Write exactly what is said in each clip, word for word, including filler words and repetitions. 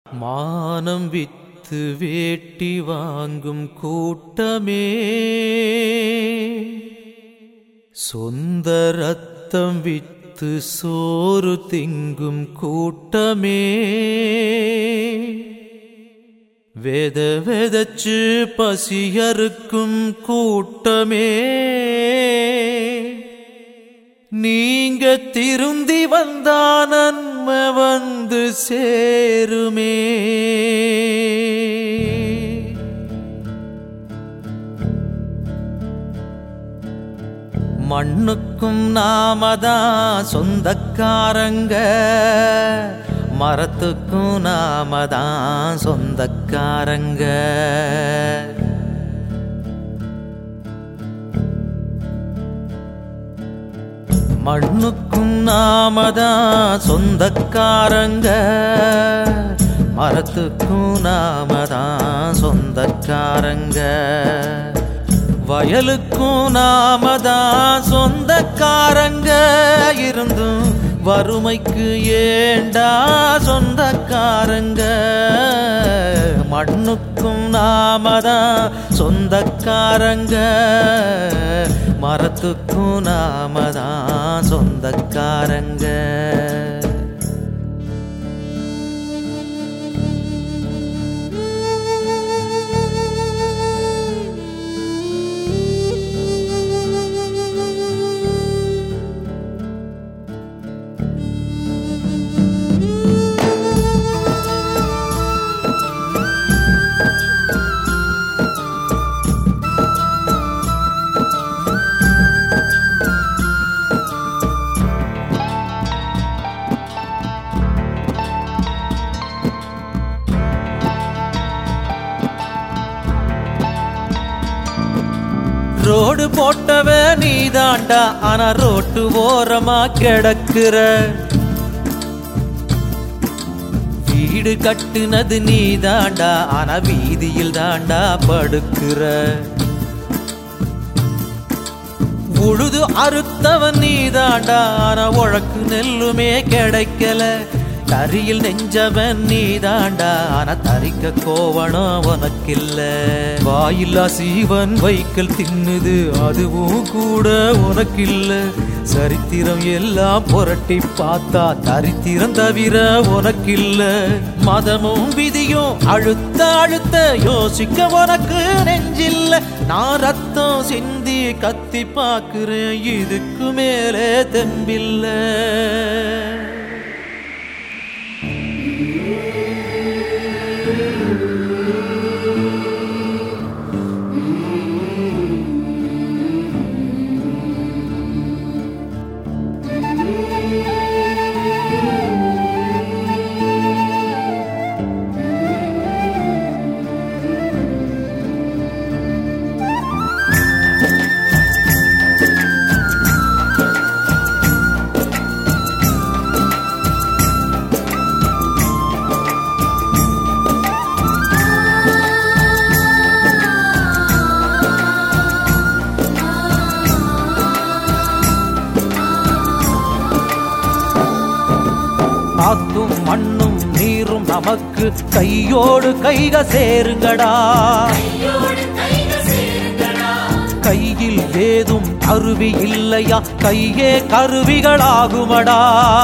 மானம் வித்து வேட்டி வாங்கும் கூட்டமே, சொந்த ரத்தம் வித்து சோறு திங்கும் கூட்டமே, வேத வெதச்சு பசியறுக்கும் கூட்டமே, நீங்க திருந்தி வந்தா நன்மை வந்து சேருமே. மண்ணுக்கும் நாமதான் சொந்தக்காரங்க, மரத்துக்கும் நாமதான் சொந்தக்காரங்க. மண்ணுக்கும் நாமதான் சொந்தக்காரங்க, மரத்துக்கும் நாமதான் சொந்தக்காரங்க. வயலுக்கும் நாமதான் சொந்தக்காரங்க, இருந்தும் வறுமைக்கு ஏண்டா சொந்தக்காரங்க. மண்ணுக்கும் நாமதான் சொந்தக்காரங்க, மரத்துக்கும் நாமதான் சொந்தக்காரங்க. ரோடு போட்டவ நீதாண்டா, ஆனா ரோட்டு ஓரமா கிடக்குற. வீடு கட்டுனது நீதாண்டா, ஆனா வீதியில் தாண்டா படுக்குற. உழுது அறுத்தவன் நீதாண்டா, ஆனா உழக்கு நெல்லுமே கிடைக்கல. தரியில் நெஞ்சவன் நீதாண்டா, ஆனா தரிக்க கோவணம் உனக்கில்ல. வாயில்லா சீவன் வைக்கல் தின்னுது, அதுவும் கூட உனக்கில்ல. சரித்திரம் எல்லாம் புரட்டி பார்த்தா தரித்திரம் தவிர உனக்கில்ல. மதமும் விதியும் அழுத்த அழுத்த யோசிக்க உனக்கு நெஞ்சில்ல. நான் ரத்தம் சிந்தி கத்தி பாக்குறேன், இதுக்கு மேலே தெம்பில்ல. காத்தும் மண்ணும் நீரும் நமக்கு கையோடு கைக சேருங்கடா. கையில் ஏதும் கருவி இல்லையா, கையே கருவிகளாகுமடா.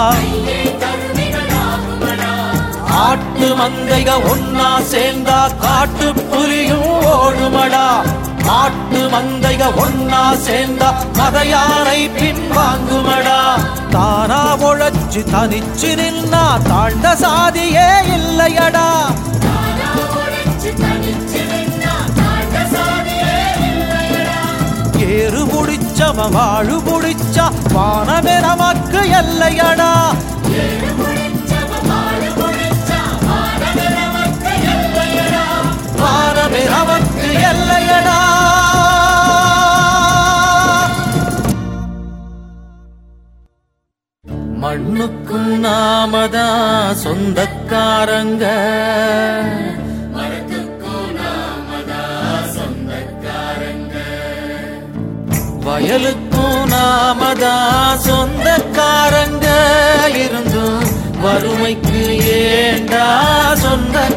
ஆட்டு மந்தைக ஒன்னா சேர்ந்தா காட்டு புலியும் ஓடுமடா. ஆட்டு மந்தைக ஒன்னா சேர்ந்தா மதையானை பின்வாங்குமடா. தானா உழைச்சு தனிச்சு நின்னா தாழ்ந்த சாதியே இல்லையடா. ஏறு முடிச்சவ வாழு முடிச்சா வானமே நமக்கு எல்லையடா. வானமே நமக்கு எல்லையடா. மண்ணுக்கும் நாமதான் சொந்தக்காரங்க, வயலுக்கும் நாமதான் சொந்தக்காரங்க, இருந்தும் வறுமைக்கு ஏண்டா சொந்த